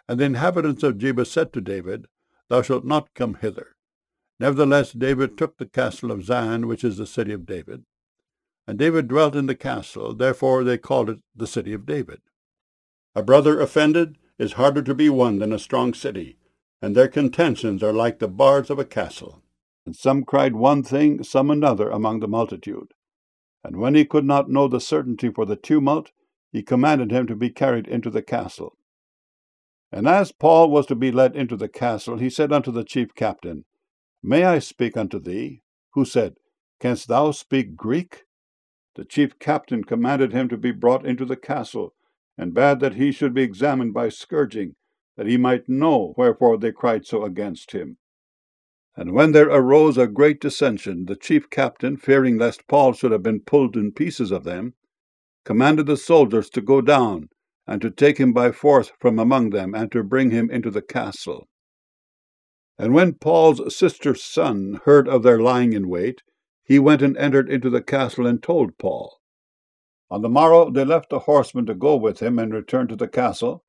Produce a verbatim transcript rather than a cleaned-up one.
And the inhabitants of Jebus said to David, Thou shalt not come hither. Nevertheless David took the castle of Zion, which is the city of David. And David dwelt in the castle, therefore they called it the city of David. A brother offended is harder to be won than a strong city, and their contentions are like the bars of a castle. And some cried one thing, some another among the multitude. And when he could not know the certainty for the tumult, he commanded him to be carried into the castle. And as Paul was to be led into the castle, he said unto the chief captain, May I speak unto thee? Who said, Canst thou speak Greek? The chief captain commanded him to be brought into the castle, and bade that he should be examined by scourging, that he might know wherefore they cried so against him. And when there arose a great dissension, the chief captain, fearing lest Paul should have been pulled in pieces of them, commanded the soldiers to go down, and to take him by force from among them, and to bring him into the castle. And when Paul's sister's son heard of their lying in wait, he went and entered into the castle and told Paul. On the morrow they left the horsemen to go with him and returned to the castle,